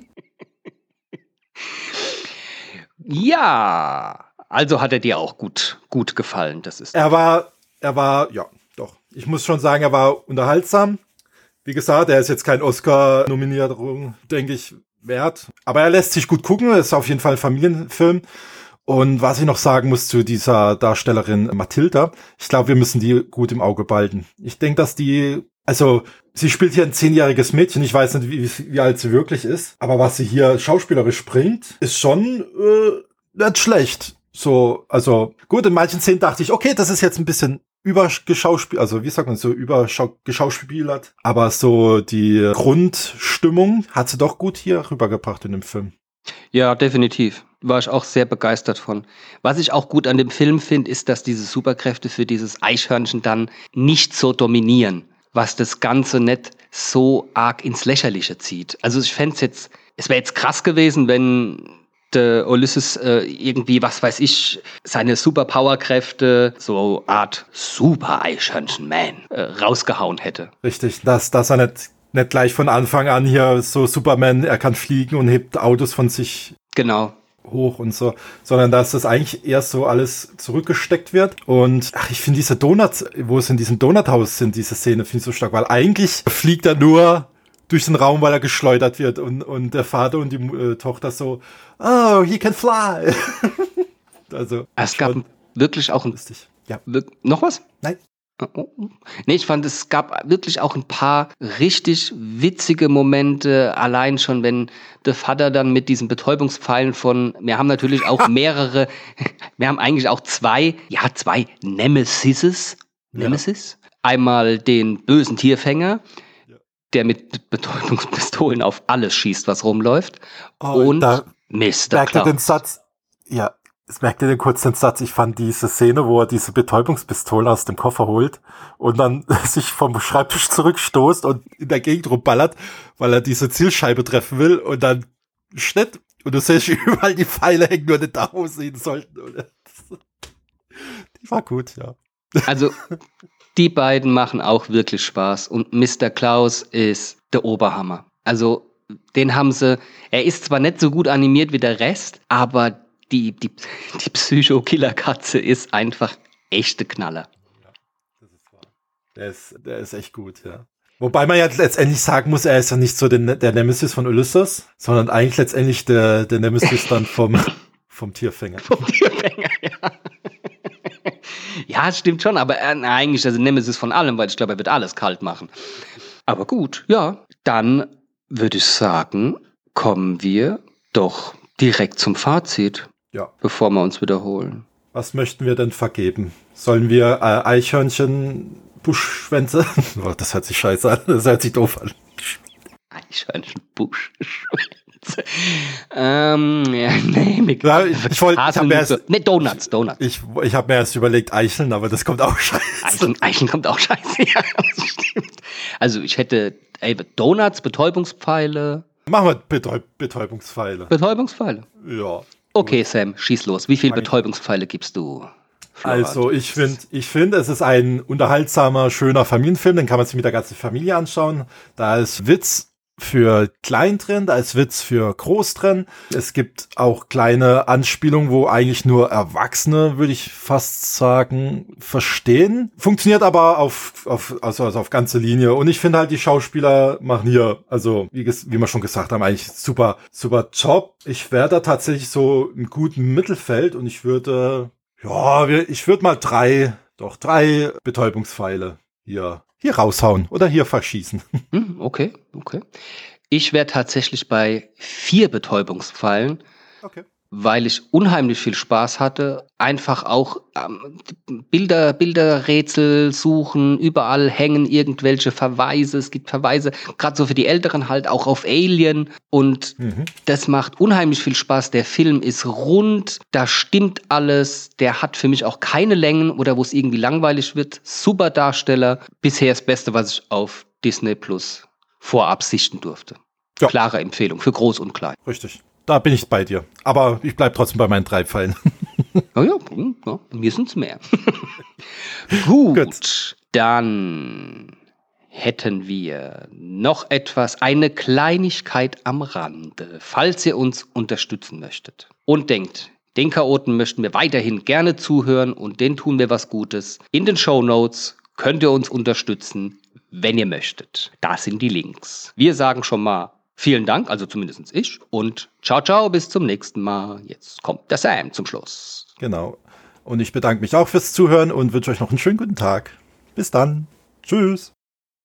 Ja, also hat er dir auch gut gefallen. Das ist. Er war, ja, doch. Ich muss schon sagen, er war unterhaltsam. Wie gesagt, er ist jetzt kein Oscar-Nominierung, denke ich, wert. Aber er lässt sich gut gucken. Es ist auf jeden Fall ein Familienfilm. Und was ich noch sagen muss zu dieser Darstellerin Mathilda, ich glaube, wir müssen die gut im Auge behalten. Ich denke, dass sie spielt hier ein 10-jähriges Mädchen. Ich weiß nicht, wie alt sie wirklich ist. Aber was sie hier schauspielerisch bringt, ist schon nicht schlecht. So, also gut, in manchen Szenen dachte ich, okay, das ist jetzt ein bisschen übergeschauspielert, also wie sagt man so, übergeschauspielert. Aber so die Grundstimmung hat sie doch gut hier rübergebracht in dem Film. Ja, definitiv. War ich auch sehr begeistert von. Was ich auch gut an dem Film finde, ist, dass diese Superkräfte für dieses Eichhörnchen dann nicht so dominieren, was das Ganze nicht so arg ins Lächerliche zieht. Also ich fände es wäre jetzt krass gewesen, wenn der Ulysses irgendwie, was weiß ich, seine Superpowerkräfte, so Art Super-Eichhörnchen-Man, rausgehauen hätte. Richtig, dass er nicht gleich von Anfang an hier so Superman, er kann fliegen und hebt Autos von sich hoch und so, sondern dass das eigentlich erst so alles zurückgesteckt wird. Und ich finde diese Donuts, wo es in diesem Donuthaus sind, diese Szene finde ich so stark, weil eigentlich fliegt er nur durch den Raum, weil er geschleudert wird und der Vater und die Tochter so, oh, he can fly. Also es gab wirklich auch lustig. Ja. Noch was? Nein. Nee, ich fand, es gab wirklich auch ein paar richtig witzige Momente, allein schon, wenn der Vater dann mit diesen Betäubungspfeilen wir haben natürlich auch mehrere, wir haben eigentlich auch zwei Nemesis. Einmal den bösen Tierfänger, der mit Betäubungspistolen auf alles schießt, was rumläuft. Und Mr. Klaus. Den Satz, ja, merkt ihr den kurzen Satz, ich fand diese Szene, wo er diese Betäubungspistole aus dem Koffer holt und dann sich vom Schreibtisch zurückstoßt und in der Gegend rumballert, weil er diese Zielscheibe treffen will und dann Schnitt und du siehst überall die Pfeile hängen, nur nicht da, wo sie hin sollten. Die war gut, ja. Also, die beiden machen auch wirklich Spaß und Mr. Klaus ist der Oberhammer. Also, er ist zwar nicht so gut animiert wie der Rest, aber die Psycho-Killer-Katze ist einfach echte Knaller. Ja, das ist wahr. Der ist echt gut, ja. Wobei man ja letztendlich sagen muss, er ist ja nicht so der Nemesis von Ulysses, sondern eigentlich letztendlich der Nemesis dann vom Tierfänger. Vom Tierfänger, ja. Ja, es stimmt schon, aber eigentlich ist er Nemesis von allem, weil ich glaube, er wird alles kalt machen. Aber gut, ja, dann würde ich sagen, kommen wir doch direkt zum Fazit. Ja. Bevor wir uns wiederholen. Was möchten wir denn vergeben? Sollen wir Eichhörnchen Buschschwänze? Oh, das hört sich scheiße an. Das hört sich doof an. Eichhörnchen Buschschwänze. Ja, nee, Ja, ich hab mir erst, Donuts. ich habe mir erst überlegt Eicheln, aber das kommt auch scheiße. Eicheln kommt auch scheiße, ja, das stimmt. Also ich hätte Donuts, Betäubungspfeile. Machen wir Betäubungspfeile. Betäubungspfeile? Ja. Okay, Sam, schieß los. Wie viele Betäubungspfeile gibst du? Also ich finde, es ist ein unterhaltsamer, schöner Familienfilm, den kann man sich mit der ganzen Familie anschauen. Da ist Witz für klein drin, da ist Witz für groß drin. Es gibt auch kleine Anspielungen, wo eigentlich nur Erwachsene, würde ich fast sagen, verstehen. Funktioniert aber auf ganze Linie. Und ich finde halt, die Schauspieler machen hier, also wie wir schon gesagt haben, eigentlich super Job. Ich wäre da tatsächlich so im guten Mittelfeld und ich würde mal drei Betäubungspfeile hier raushauen oder hier verschießen. Okay. Ich wäre tatsächlich bei 4 Betäubungspfeilen, Okay. weil ich unheimlich viel Spaß hatte. Einfach auch Bilderrätsel suchen, überall hängen irgendwelche Verweise. Es gibt Verweise, gerade so für die Älteren halt auch auf Alien. Und das macht unheimlich viel Spaß. Der Film ist rund, da stimmt alles. Der hat für mich auch keine Längen oder wo es irgendwie langweilig wird. Super Darsteller. Bisher das Beste, was ich auf Disney Plus vorab sichten durfte. Ja. Klare Empfehlung für Groß und Klein. Richtig. Da bin ich bei dir. Aber ich bleib trotzdem bei meinen 3 Pfeilen. Ja, mir sind's mehr. Gut, dann hätten wir noch eine Kleinigkeit am Rande, falls ihr uns unterstützen möchtet. Und denkt, den Chaoten möchten wir weiterhin gerne zuhören und denen tun wir was Gutes. In den Shownotes könnt ihr uns unterstützen, wenn ihr möchtet. Da sind die Links. Wir sagen schon mal vielen Dank, also zumindest ich. Und ciao, bis zum nächsten Mal. Jetzt kommt der Sam zum Schluss. Genau. Und ich bedanke mich auch fürs Zuhören und wünsche euch noch einen schönen guten Tag. Bis dann. Tschüss.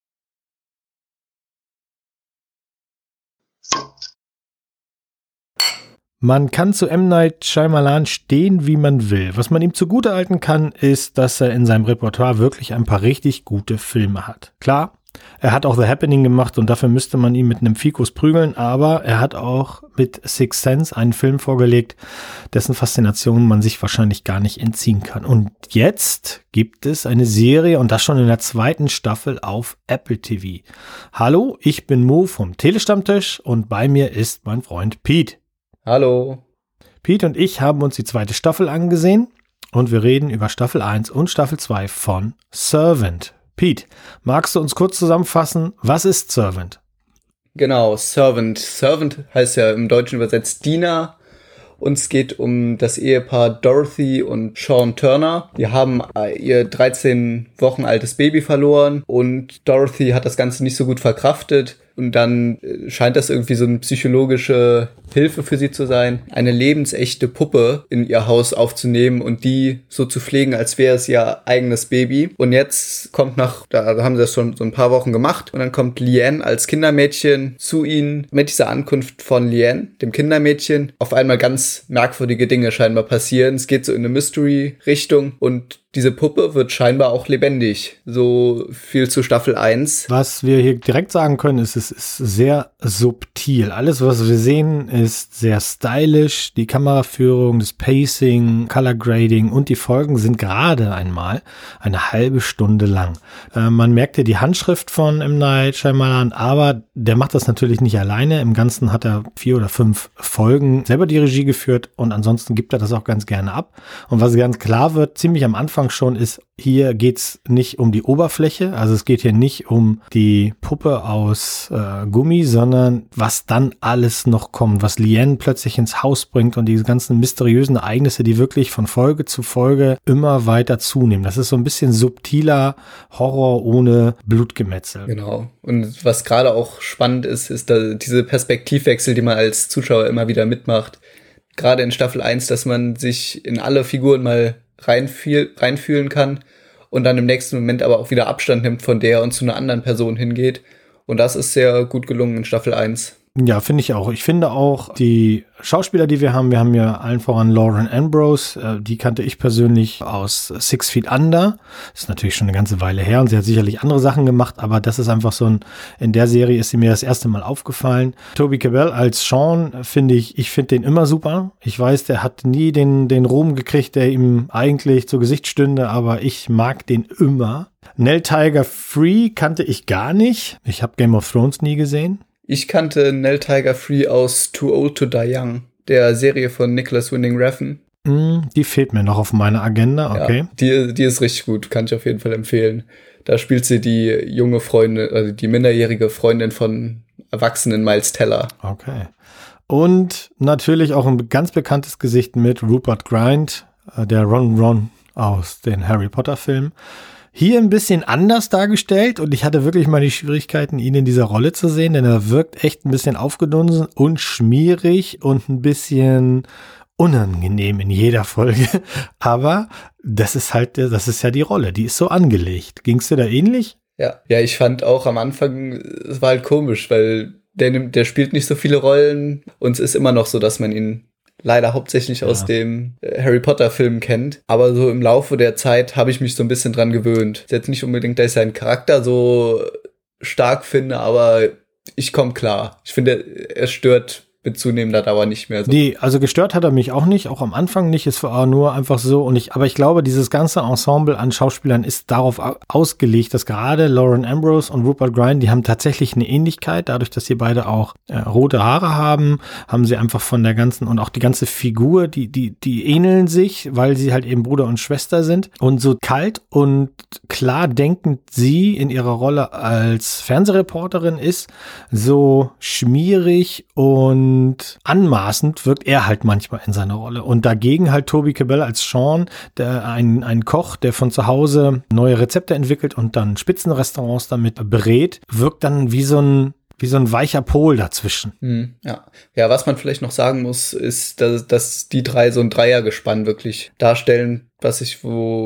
Man kann zu M. Night Shyamalan stehen, wie man will. Was man ihm zugutehalten kann, ist, dass er in seinem Repertoire wirklich ein paar richtig gute Filme hat. Klar, er hat auch The Happening gemacht und dafür müsste man ihn mit einem Fikus prügeln, aber er hat auch mit Sixth Sense einen Film vorgelegt, dessen Faszination man sich wahrscheinlich gar nicht entziehen kann. Und jetzt gibt es eine Serie und das schon in der 2. Staffel auf Apple TV. Hallo, ich bin Mo vom Telestammtisch und bei mir ist mein Freund Pete. Hallo. Pete und ich haben uns die 2. Staffel angesehen und wir reden über Staffel 1 und Staffel 2 von Servant. Pete, magst du uns kurz zusammenfassen, was ist Servant? Genau, Servant. Servant heißt ja im Deutschen übersetzt Diener. Und es geht um das Ehepaar Dorothy und Sean Turner. Die haben ihr 13 Wochen altes Baby verloren und Dorothy hat das Ganze nicht so gut verkraftet. Und dann scheint das irgendwie so eine psychologische Hilfe für sie zu sein, eine lebensechte Puppe in ihr Haus aufzunehmen und die so zu pflegen, als wäre es ihr eigenes Baby. Und jetzt kommt da haben sie das schon so ein paar Wochen gemacht, und dann kommt Leanne als Kindermädchen zu ihnen. Mit dieser Ankunft von Leanne, dem Kindermädchen, auf einmal ganz merkwürdige Dinge scheinbar passieren. Es geht so in eine Mystery-Richtung und diese Puppe wird scheinbar auch lebendig. So viel zu Staffel 1. Was wir hier direkt sagen können, ist, es ist sehr subtil. Alles, was wir sehen, ist sehr stylisch. Die Kameraführung, das Pacing, Color Grading und die Folgen sind gerade einmal eine halbe Stunde lang. Man merkt ja die Handschrift von M. Night Shyamalan, aber der macht das natürlich nicht alleine. Im Ganzen hat er 4 oder 5 Folgen selber die Regie geführt und ansonsten gibt er das auch ganz gerne ab. Und was ganz klar wird, ziemlich am Anfang schon, ist, hier geht's nicht um die Oberfläche, also es geht hier nicht um die Puppe aus Gummi, sondern was dann alles noch kommt, was Leanne plötzlich ins Haus bringt und diese ganzen mysteriösen Ereignisse, die wirklich von Folge zu Folge immer weiter zunehmen. Das ist so ein bisschen subtiler Horror ohne Blutgemetzel. Genau. Und was gerade auch spannend ist, ist da diese Perspektivwechsel, die man als Zuschauer immer wieder mitmacht. Gerade in Staffel 1, dass man sich in alle Figuren mal reinfühlen kann und dann im nächsten Moment aber auch wieder Abstand nimmt von der und zu einer anderen Person hingeht. Und das ist sehr gut gelungen in Staffel 1. Ja, finde ich auch. Ich finde auch die Schauspieler, die wir haben ja allen voran Lauren Ambrose, die kannte ich persönlich aus 6 Feet Under. Das ist natürlich schon eine ganze Weile her und sie hat sicherlich andere Sachen gemacht, aber das ist einfach so in der Serie ist sie mir das erste Mal aufgefallen. Toby Kebbell als Sean finde ich finde den immer super. Ich weiß, der hat nie den Ruhm gekriegt, der ihm eigentlich zu Gesicht stünde, aber ich mag den immer. Nell Tiger Free kannte ich gar nicht. Ich habe Game of Thrones nie gesehen. Ich kannte Nell Tiger Free aus Too Old to Die Young, der Serie von Nicholas Winding Refn. Die fehlt mir noch auf meiner Agenda, okay. Ja, die ist richtig gut, kann ich auf jeden Fall empfehlen. Da spielt sie die junge Freundin, also die minderjährige Freundin von erwachsenen Miles Teller. Okay. Und natürlich auch ein ganz bekanntes Gesicht mit Rupert Grint, der Ron aus den Harry Potter Filmen. Hier ein bisschen anders dargestellt und ich hatte wirklich mal die Schwierigkeiten, ihn in dieser Rolle zu sehen, denn er wirkt echt ein bisschen aufgedunsen und schmierig und ein bisschen unangenehm in jeder Folge. Aber das ist ja die Rolle, die ist so angelegt. Ging's dir da ähnlich? Ja, ich fand auch am Anfang, es war halt komisch, weil der spielt nicht so viele Rollen und es ist immer noch so, dass man ihn leider hauptsächlich aus dem Harry Potter Film kennt. Aber so im Laufe der Zeit habe ich mich so ein bisschen dran gewöhnt. Ist jetzt nicht unbedingt, dass ich seinen Charakter so stark finde, aber ich komme klar. Ich finde, er stört mit zunehmender Dauer nicht mehr so. Nee, also gestört hat er mich auch nicht, auch am Anfang nicht. Es war nur einfach so aber ich glaube, dieses ganze Ensemble an Schauspielern ist darauf ausgelegt, dass gerade Lauren Ambrose und Rupert Grint, die haben tatsächlich eine Ähnlichkeit. Dadurch, dass sie beide auch rote Haare haben sie einfach von der ganzen und auch die ganze Figur, die ähneln sich, weil sie halt eben Bruder und Schwester sind. Und so kalt und klar denkend sie in ihrer Rolle als Fernsehreporterin ist, so schmierig und anmaßend wirkt er halt manchmal in seiner Rolle. Und dagegen halt Toby Kebbell als Sean, ein Koch, der von zu Hause neue Rezepte entwickelt und dann Spitzenrestaurants damit berät, wirkt dann wie so ein weicher Pol dazwischen. Ja, was man vielleicht noch sagen muss, ist, dass die drei so ein Dreiergespann wirklich darstellen, was sich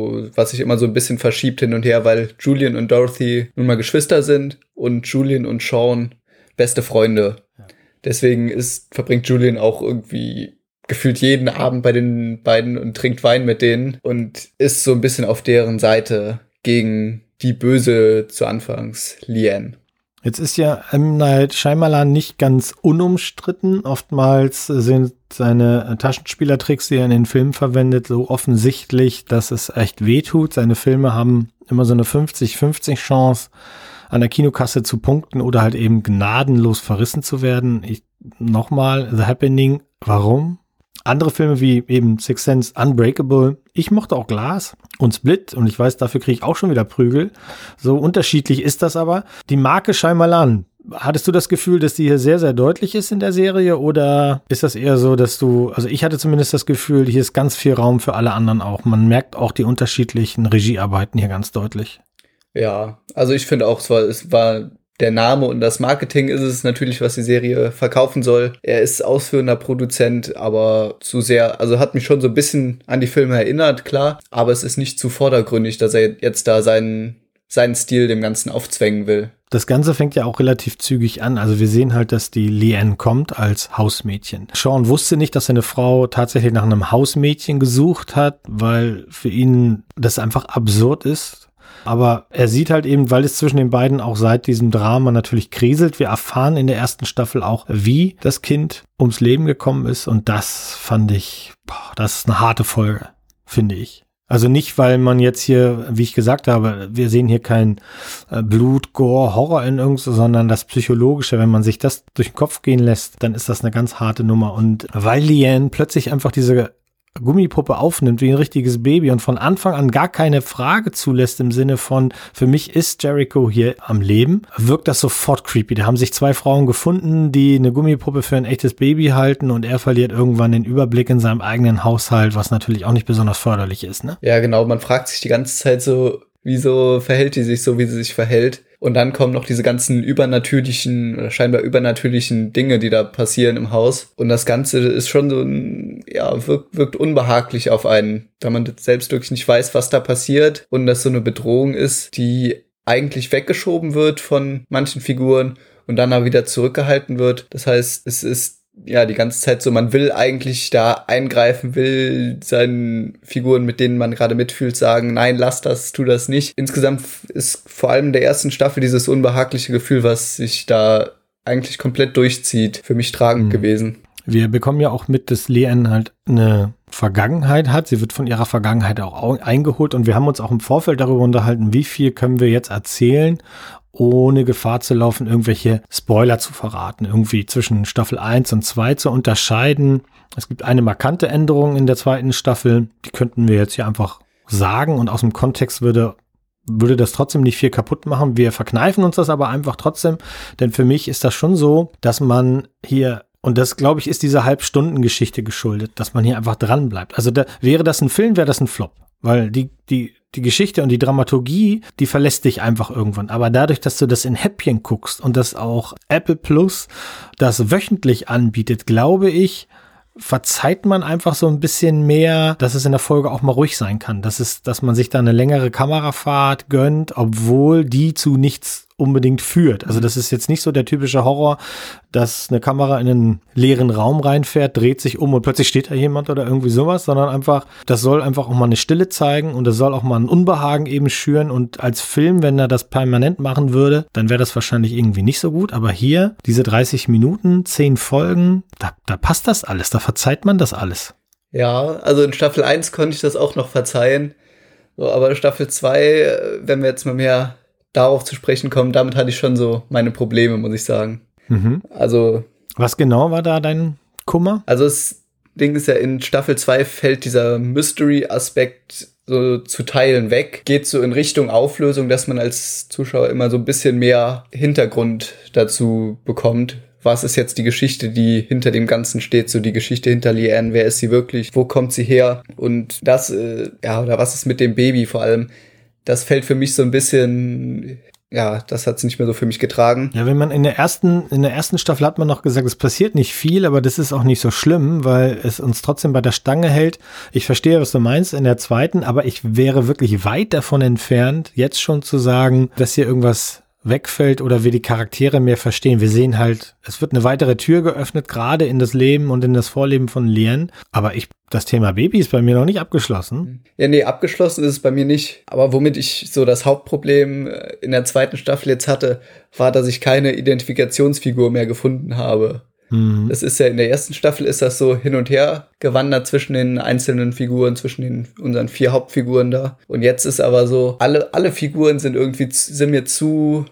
immer so ein bisschen verschiebt hin und her, weil Julian und Dorothy nun mal Geschwister sind und Julian und Sean beste Freunde. Deswegen verbringt Julian auch irgendwie gefühlt jeden Abend bei den beiden und trinkt Wein mit denen und ist so ein bisschen auf deren Seite gegen die böse zu Anfangs Liane. Jetzt ist ja M. Night Shyamalan nicht ganz unumstritten. Oftmals sind seine Taschenspielertricks, die er in den Filmen verwendet, so offensichtlich, dass es echt wehtut. Seine Filme haben immer so eine 50-50 Chance, an der Kinokasse zu punkten oder halt eben gnadenlos verrissen zu werden. Nochmal, The Happening, warum? Andere Filme wie eben Sixth Sense, Unbreakable, ich mochte auch Glass und Split und ich weiß, dafür kriege ich auch schon wieder Prügel. So unterschiedlich ist das aber. Die Marke Shyamalan, hattest du das Gefühl, dass die hier sehr, sehr deutlich ist in der Serie oder ist das eher so, dass also ich hatte zumindest das Gefühl, hier ist ganz viel Raum für alle anderen auch. Man merkt auch die unterschiedlichen Regiearbeiten hier ganz deutlich. Ja, also ich finde auch, es war der Name und das Marketing ist es natürlich, was die Serie verkaufen soll. Er ist ausführender Produzent, aber zu sehr, also hat mich schon so ein bisschen an die Filme erinnert, klar, aber es ist nicht zu vordergründig, dass er jetzt da seinen Stil dem Ganzen aufzwängen will. Das Ganze fängt ja auch relativ zügig an. Also wir sehen halt, dass die Liane kommt als Hausmädchen. Sean wusste nicht, dass seine Frau tatsächlich nach einem Hausmädchen gesucht hat, weil für ihn das einfach absurd ist. Aber er sieht halt eben, weil es zwischen den beiden auch seit diesem Drama natürlich kriselt. Wir erfahren in der ersten Staffel auch, wie das Kind ums Leben gekommen ist. Und das fand ich, das ist eine harte Folge, finde ich. Also nicht, weil man jetzt hier, wie ich gesagt habe, wir sehen hier kein Blut, Gore, Horror in irgendwas, sondern das Psychologische. Wenn man sich das durch den Kopf gehen lässt, dann ist das eine ganz harte Nummer. Und weil Liane plötzlich einfach diese Gummipuppe aufnimmt wie ein richtiges Baby und von Anfang an gar keine Frage zulässt im Sinne von, für mich ist Jericho hier am Leben, wirkt das sofort creepy. Da haben sich 2 Frauen gefunden, die eine Gummipuppe für ein echtes Baby halten und er verliert irgendwann den Überblick in seinem eigenen Haushalt, was natürlich auch nicht besonders förderlich ist, ne? Ja, genau. Man fragt sich die ganze Zeit so, wieso verhält die sich so, wie sie sich verhält? Und dann kommen noch diese ganzen scheinbar übernatürlichen Dinge, die da passieren im Haus. Und das Ganze ist schon so wirkt unbehaglich auf einen, da man selbst wirklich nicht weiß, was da passiert. Und das so eine Bedrohung ist, die eigentlich weggeschoben wird von manchen Figuren und dann aber wieder zurückgehalten wird. Das heißt, es ist ja die ganze Zeit so, man will eigentlich da eingreifen, will seinen Figuren, mit denen man gerade mitfühlt, sagen, nein, lass das, tu das nicht. Insgesamt ist vor allem in der ersten Staffel dieses unbehagliche Gefühl, was sich da eigentlich komplett durchzieht, für mich tragend gewesen. Wir bekommen ja auch mit, dass Leanne halt eine Vergangenheit hat. Sie wird von ihrer Vergangenheit auch eingeholt und wir haben uns auch im Vorfeld darüber unterhalten, wie viel können wir jetzt erzählen, ohne Gefahr zu laufen, irgendwelche Spoiler zu verraten, irgendwie zwischen Staffel 1 und 2 zu unterscheiden. Es gibt eine markante Änderung in der zweiten Staffel, die könnten wir jetzt hier einfach sagen und aus dem Kontext würde das trotzdem nicht viel kaputt machen. Wir verkneifen uns das aber einfach trotzdem, denn für mich ist das schon so, dass man hier, und das, glaube ich, ist diese Halbstunden-Geschichte geschuldet, dass man hier einfach dran bleibt. Also wäre das ein Film, wäre das ein Flop, weil die Geschichte und die Dramaturgie, die verlässt dich einfach irgendwann. Aber dadurch, dass du das in Häppchen guckst und das auch Apple Plus das wöchentlich anbietet, glaube ich, verzeiht man einfach so ein bisschen mehr, dass es in der Folge auch mal ruhig sein kann. Dass man sich da eine längere Kamerafahrt gönnt, obwohl die zu nichts unbedingt führt. Also das ist jetzt nicht so der typische Horror, dass eine Kamera in einen leeren Raum reinfährt, dreht sich um und plötzlich steht da jemand oder irgendwie sowas, sondern einfach, das soll einfach auch mal eine Stille zeigen und das soll auch mal ein Unbehagen eben schüren und als Film, wenn er das permanent machen würde, dann wäre das wahrscheinlich irgendwie nicht so gut, aber hier, diese 30 Minuten, 10 Folgen, da passt das alles, da verzeiht man das alles. Ja, also in Staffel 1 konnte ich das auch noch verzeihen, so, aber Staffel 2, wenn wir jetzt mal mehr darauf zu sprechen kommen, damit hatte ich schon so meine Probleme, muss ich sagen. Mhm. Also. Was genau war da dein Kummer? Also das Ding ist ja, in Staffel 2 fällt dieser Mystery-Aspekt so zu Teilen weg, geht so in Richtung Auflösung, dass man als Zuschauer immer so ein bisschen mehr Hintergrund dazu bekommt. Was ist jetzt die Geschichte, die hinter dem Ganzen steht, so die Geschichte hinter Leanne, wer ist sie wirklich, wo kommt sie her und das, oder was ist mit dem Baby vor allem, das fällt für mich so ein bisschen, ja, das hat es nicht mehr so für mich getragen. Ja, wenn man in der ersten Staffel hat man noch gesagt, es passiert nicht viel, aber das ist auch nicht so schlimm, weil es uns trotzdem bei der Stange hält. Ich verstehe, was du meinst in der zweiten, aber ich wäre wirklich weit davon entfernt, jetzt schon zu sagen, dass hier irgendwas wegfällt oder wir die Charaktere mehr verstehen. Wir sehen halt, es wird eine weitere Tür geöffnet, gerade in das Leben und in das Vorleben von Leanne. Aber das Thema Baby ist bei mir noch nicht abgeschlossen. Ja, nee, abgeschlossen ist es bei mir nicht. Aber womit ich so das Hauptproblem in der zweiten Staffel jetzt hatte, war, dass ich keine Identifikationsfigur mehr gefunden habe. Das ist ja in der ersten Staffel ist das so hin und her gewandert zwischen den einzelnen Figuren, zwischen unseren 4 Hauptfiguren da. Und jetzt ist aber so, alle Figuren sind mir zu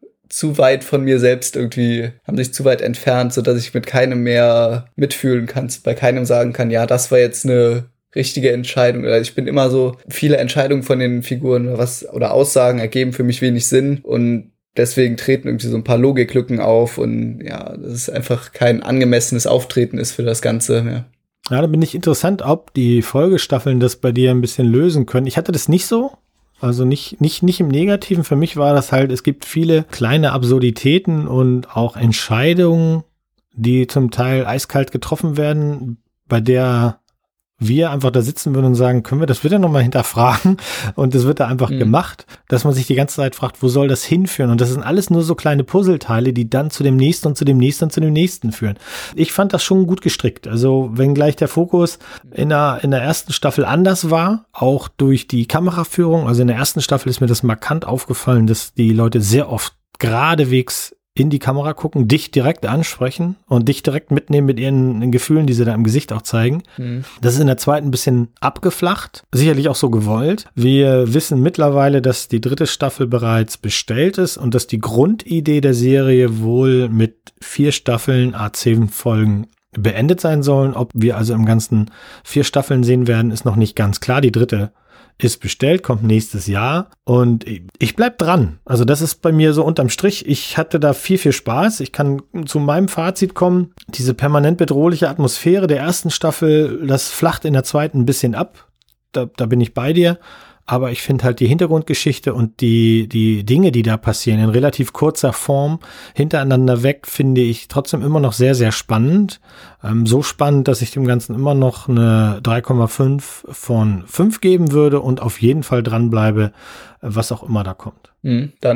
weit von mir selbst irgendwie, haben sich zu weit entfernt, sodass ich mit keinem mehr mitfühlen kann, bei keinem sagen kann, ja, das war jetzt eine richtige Entscheidung. Oder ich bin immer so, viele Entscheidungen von den Figuren oder Aussagen ergeben für mich wenig Sinn und deswegen treten irgendwie so ein paar Logiklücken auf und ja, das ist einfach kein angemessenes Auftreten ist für das Ganze. Ja. Ja, da bin ich interessant, ob die Folgestaffeln das bei dir ein bisschen lösen können. Ich hatte das nicht so, also nicht im Negativen. Für mich war das halt, es gibt viele kleine Absurditäten und auch Entscheidungen, die zum Teil eiskalt getroffen werden, bei der wir einfach da sitzen würden und sagen, können wir das wieder nochmal hinterfragen? Und das wird da einfach gemacht, dass man sich die ganze Zeit fragt, wo soll das hinführen? Und das sind alles nur so kleine Puzzleteile, die dann zu dem nächsten und zu dem nächsten und zu dem nächsten führen. Ich fand das schon gut gestrickt. Also wenn gleich der Fokus in der ersten Staffel anders war, auch durch die Kameraführung, also in der ersten Staffel ist mir das markant aufgefallen, dass die Leute sehr oft geradewegs in die Kamera gucken, dich direkt ansprechen und dich direkt mitnehmen mit ihren Gefühlen, die sie da im Gesicht auch zeigen. Das ist in der zweiten ein bisschen abgeflacht, sicherlich auch so gewollt. Wir wissen mittlerweile, dass die 3. Staffel bereits bestellt ist und dass die Grundidee der Serie wohl mit 4 Staffeln, 10 Folgen beendet sein sollen. Ob wir also im Ganzen 4 Staffeln sehen werden, ist noch nicht ganz klar. Die 3. ist bestellt, kommt nächstes Jahr und ich bleib dran. Also das ist bei mir so unterm Strich. Ich hatte da viel Spaß. Ich kann zu meinem Fazit kommen. Diese permanent bedrohliche Atmosphäre der ersten Staffel, das flacht in der zweiten ein bisschen ab. Da bin ich bei dir. Aber ich finde halt die Hintergrundgeschichte und die Dinge, die da passieren, in relativ kurzer Form hintereinander weg, finde ich trotzdem immer noch sehr, sehr spannend. So spannend, dass ich dem Ganzen immer noch eine 3,5 von 5 geben würde und auf jeden Fall dranbleibe, was auch immer da kommt. Dann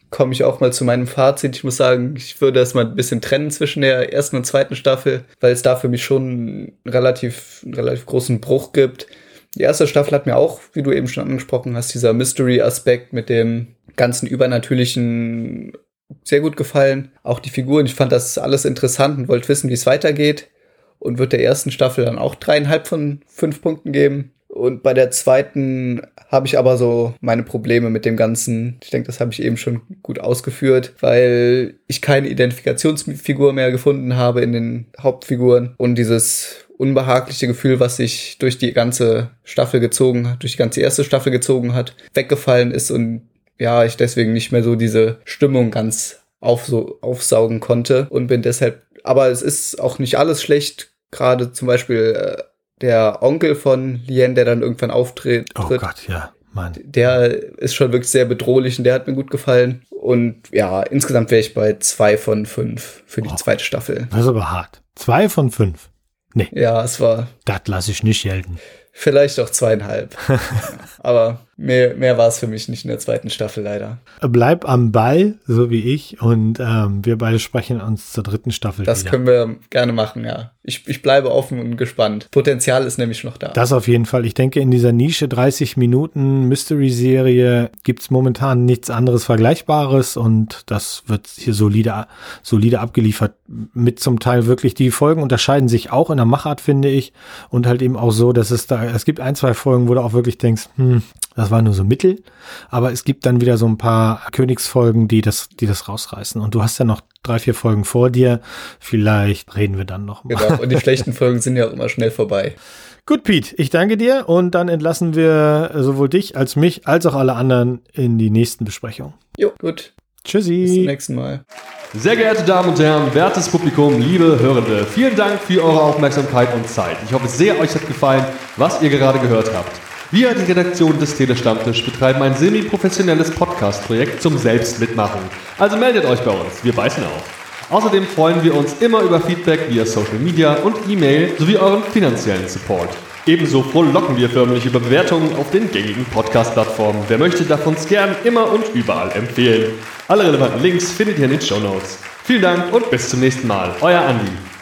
komme ich auch mal zu meinem Fazit. Ich muss sagen, ich würde das mal ein bisschen trennen zwischen der ersten und zweiten Staffel, weil es da für mich schon einen relativ großen Bruch gibt. Die erste Staffel hat mir auch, wie du eben schon angesprochen hast, dieser Mystery-Aspekt mit dem ganzen Übernatürlichen sehr gut gefallen. Auch die Figuren, ich fand das alles interessant und wollte wissen, wie es weitergeht. Und würde der ersten Staffel dann auch 3,5 von 5 Punkten geben. Und bei der zweiten habe ich aber so meine Probleme mit dem Ganzen. Ich denke, das habe ich eben schon gut ausgeführt, weil ich keine Identifikationsfigur mehr gefunden habe in den Hauptfiguren. Und dieses unbehagliche Gefühl, was sich durch die ganze Staffel gezogen hat, durch die ganze erste Staffel gezogen hat, weggefallen ist und ja, ich deswegen nicht mehr so diese Stimmung ganz aufsaugen konnte und bin deshalb, aber es ist auch nicht alles schlecht, gerade zum Beispiel der Onkel von Lien, der dann irgendwann auftritt. Oh Gott, ja, Mann. Der ist schon wirklich sehr bedrohlich und der hat mir gut gefallen. Und ja, insgesamt wäre ich bei 2 von 5 für die zweite Staffel. Das ist aber hart. 2 von 5. Nee. Ja, es war... Das lasse ich nicht gelten. Vielleicht auch 2,5. Aber mehr war es für mich nicht in der zweiten Staffel leider. Bleib am Ball, so wie ich, und wir beide sprechen uns zur dritten Staffel Das wieder. können wir gerne machen, ja. Ich bleibe offen und gespannt. Potenzial ist nämlich noch da. Das auf jeden Fall. Ich denke, in dieser Nische 30 Minuten Mystery-Serie gibt's momentan nichts anderes Vergleichbares und das wird hier solide abgeliefert. Mit zum Teil wirklich, die Folgen unterscheiden sich auch in der Machart, finde ich, und halt eben auch so, dass es gibt 1-2 Folgen, wo du auch wirklich denkst, das war nur so Mittel, aber es gibt dann wieder so ein paar Königsfolgen, die das rausreißen. Und du hast ja noch 3-4 Folgen vor dir. Vielleicht reden wir dann noch mal. Genau, und die schlechten Folgen sind ja auch immer schnell vorbei. Gut, Pete, ich danke dir und dann entlassen wir sowohl dich als mich als auch alle anderen in die nächsten Besprechungen. Jo, gut. Tschüssi. Bis zum nächsten Mal. Sehr geehrte Damen und Herren, wertes Publikum, liebe Hörende, vielen Dank für eure Aufmerksamkeit und Zeit. Ich hoffe sehr, euch hat gefallen, was ihr gerade gehört habt. Wir, die Redaktion des Telestammtisch, betreiben ein semi-professionelles Podcast-Projekt zum Selbstmitmachen. Also meldet euch bei uns, wir beißen auf. Außerdem freuen wir uns immer über Feedback via Social Media und E-Mail sowie euren finanziellen Support. Ebenso frohlocken wir förmlich über Bewertungen auf den gängigen Podcast-Plattformen. Wer möchte, darf uns gern immer und überall empfehlen. Alle relevanten Links findet ihr in den Shownotes. Vielen Dank und bis zum nächsten Mal. Euer Andi.